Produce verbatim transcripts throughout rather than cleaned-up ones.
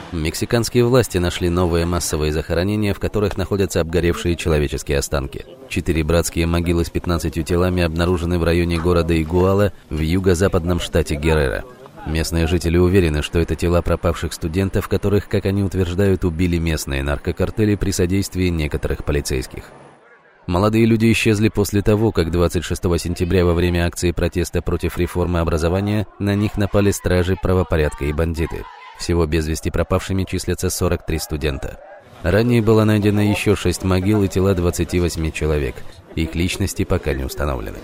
Мексиканские власти нашли новые массовые захоронения, в которых находятся обгоревшие человеческие останки. Четыре братские могилы с пятнадцатью телами обнаружены в районе города Игуала в юго-западном штате Геррера. Местные жители уверены, что это тела пропавших студентов, которых, как они утверждают, убили местные наркокартели при содействии некоторых полицейских. Молодые люди исчезли после того, как двадцать шестого сентября во время акции протеста против реформы образования на них напали стражи правопорядка и бандиты. Всего без вести пропавшими числятся сорок три студента. Ранее было найдено еще шесть могил и тела двадцати восьми человек. Их личности пока не установлены.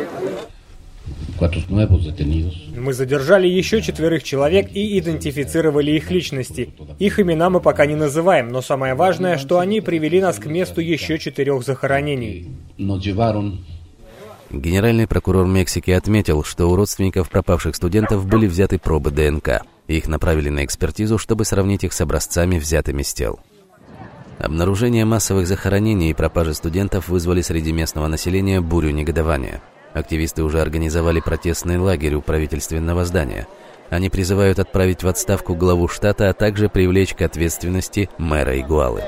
Мы задержали еще четверых человек и идентифицировали их личности. Их имена мы пока не называем, но самое важное, что они привели нас к месту еще четырех захоронений. Генеральный прокурор Мексики отметил, что у родственников пропавших студентов были взяты пробы ДНК. Их направили на экспертизу, чтобы сравнить их с образцами, взятыми с тел. Обнаружение массовых захоронений и пропажи студентов вызвали среди местного населения бурю негодования. Активисты уже организовали протестный лагерь у правительственного здания. Они призывают отправить в отставку главу штата, а также привлечь к ответственности мэра Игуалы.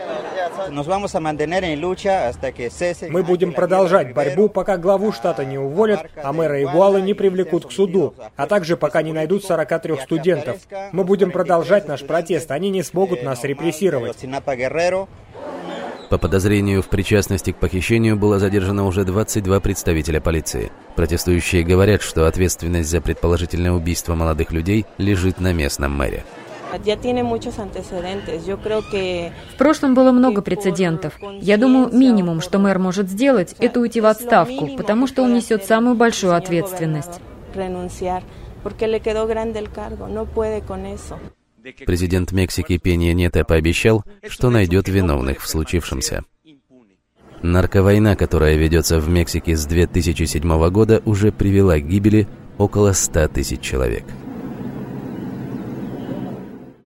Мы будем продолжать борьбу, пока главу штата не уволят, а мэра Игуалы не привлекут к суду, а также пока не найдут сорока трёх студентов. Мы будем продолжать наш протест, они не смогут нас репрессировать. По подозрению в причастности к похищению было задержано уже двадцать два представителя полиции. Протестующие говорят, что ответственность за предположительное убийство молодых людей лежит на местном мэре. В прошлом было много прецедентов. Я думаю, минимум, что мэр может сделать, это уйти в отставку, потому что он несет самую большую ответственность. Президент Мексики Пенья Ньето пообещал, что найдет виновных в случившемся. Нарковойна, которая ведется в Мексике с две тысячи седьмого года, уже привела к гибели около ста тысяч человек.